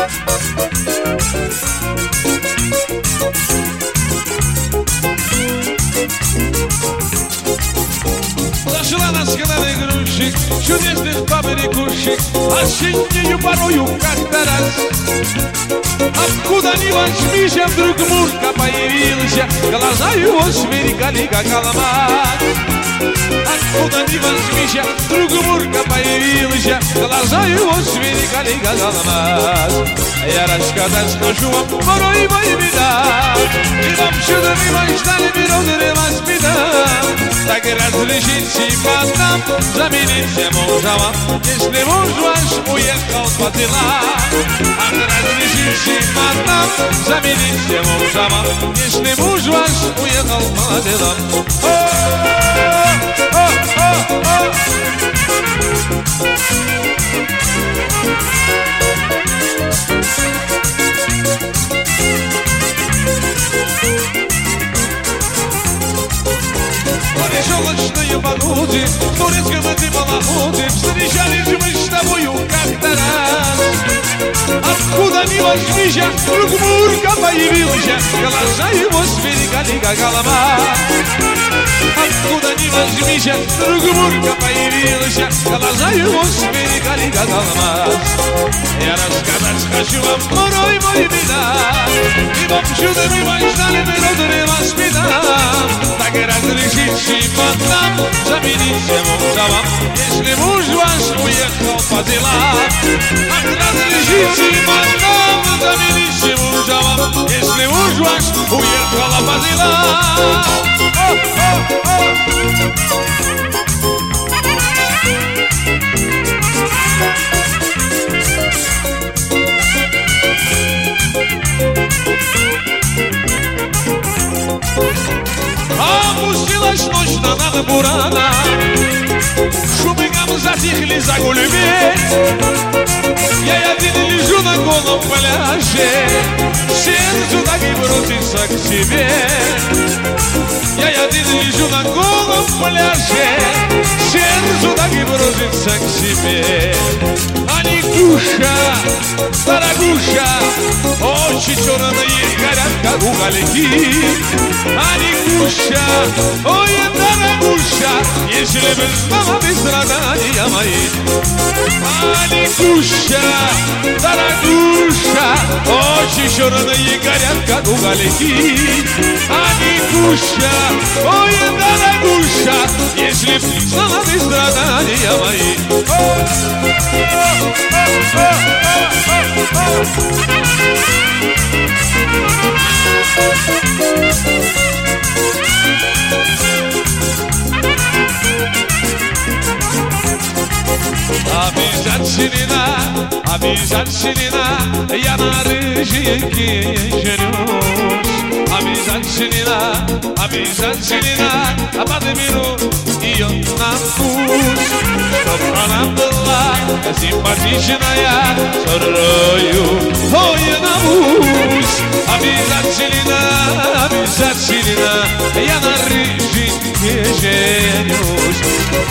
Зашла на скалярный грузчик, чудесных побрякушек, осеннею порою как-то раз. Откуда ни возьмись, вдруг Мурка появился, глаза его сверкали, как алмаз. Откуда ни возьмись, вдруг Мурка появился, глаза его сверкали, как алмаз. Я рассказать хочу вам порой мои беда, и вам чудо вы ждали минуты вас беда. Так разрешите нам заменить мужа вам, если муж ваш уехал по делам. Так разрешите нам заменить мужа вам, если муж ваш уехал по делам. Желчные погоды, в турецком этой малоходе встречались мы с тобою как-то раз. Откуда ни возьмись, вдруг Мурка появился, глаза его сверкали, как алмаз. Откуда ни возьмись, вдруг Мурка появился, глаза его сверкали, как алмаз. Я рассказать хочу вам порой мой беда, и вам чудами ждали минуты вас беда. Так разрешите нам замените мужа вам, если муж ваш уехал по делам. Так разрешите нам замените мужа вам, если муж ваш уехал по делам. Опустилась ночь на над бурана, шумы гам затихли за гулюбеть. Я один лежу на голом пляже, сердцу так и бросится к себе. Я один лежу на голом пляже, сердцу так и бросится к себе. Аникуша, дорогуша, очи черные горят, как угольки. Аникуша, ой, дорогуша, если бы знала ты страдания мои. Аникуша, дорогуша, очи черные горят, как угольки. Аникуша, ой, дорогуша, если бы знала ты страдания мои. Обязательно я на рыженьке женюсь. Обязательно подберу ее на вкус, чтоб она была симпатичная, сорою, ой, на вкус. Обязательно я на рыженьке женюсь.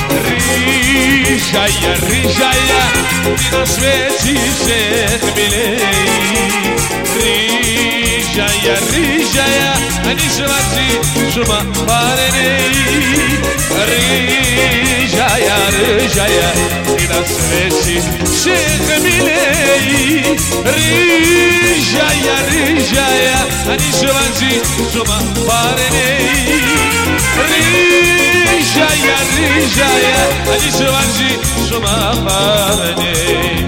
Рыжая, ты на свете всех милей. Рыжая, не желати шума парней. Рыжая, ты на свете всех милей. Рыжая, не желати шума парней. Рыжая, не желати шума парней.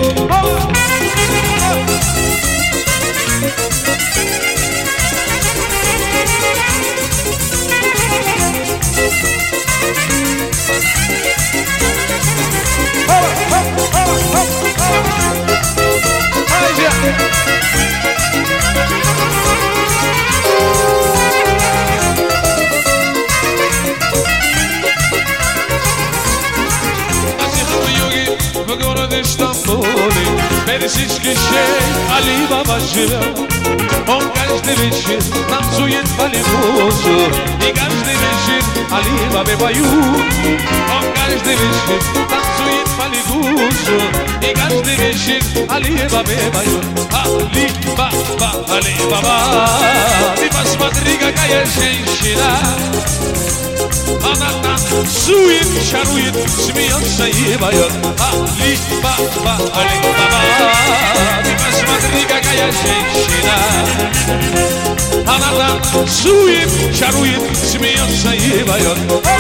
В городе Стамбуле персидский шейх Али Баба живет. Он каждый вечер танцует по лимузу, и каждый вечер Али Бабе поют. Он каждый вечер танцует по лимузу, и и каждый вечер Али-Бабе поет. Али-Баба, Али-Баба. Ты посмотри, какая женщина. Она танцует, чарует, смеется и поет. Али-Баба, Али-Баба. Ты посмотри, какая женщина. Она танцует, чарует, смеется и поет.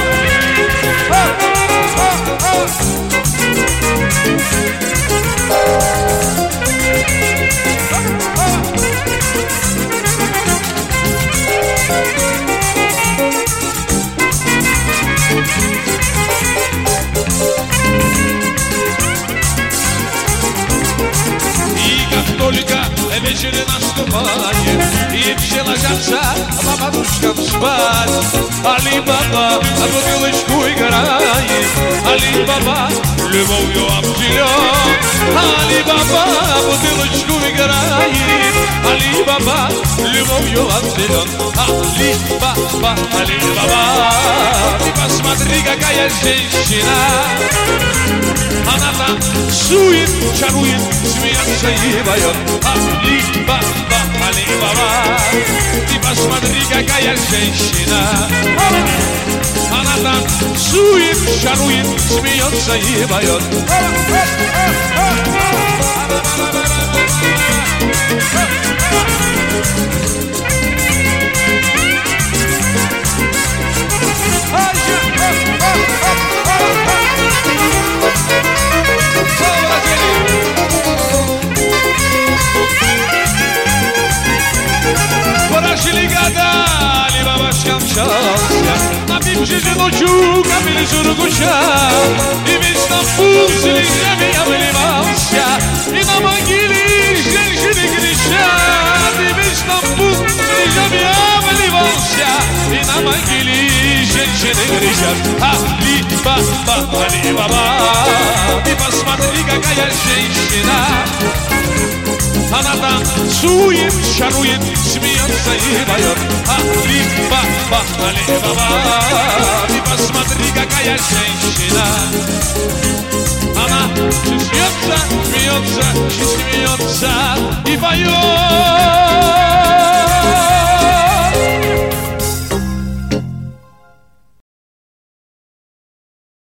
Только вечер наступает, и все ложатся по подушкам спать. Али-Баба бутылочку играет, Али-Баба любовью обделен. Али-Баба бутылочку играет, Али-Баба любовью обделен. Али-Баба, Али-Баба. Ты посмотри, какая женщина. Она танцует, чарует, смеется и поет. Али-Баба, Али-Баба. Ты посмотри, какая женщина. Она танцует, чарует, смеется и поет. Прожили года, Али-Баба скончался, напившись ночью капель сургуча, и весь Стамбул слезами обливался, и на могиле женщины кричат, и весь Стамбул слезами обливался, и на могиле женщины кричат. Али-Баба, Али-Баба. Ты посмотри, какая женщина. Она танцует, чарует, смеется и поет. Али-Баба, Али-Баба. Ты посмотри, какая женщина. Она смеется, смеется и смеется и поет.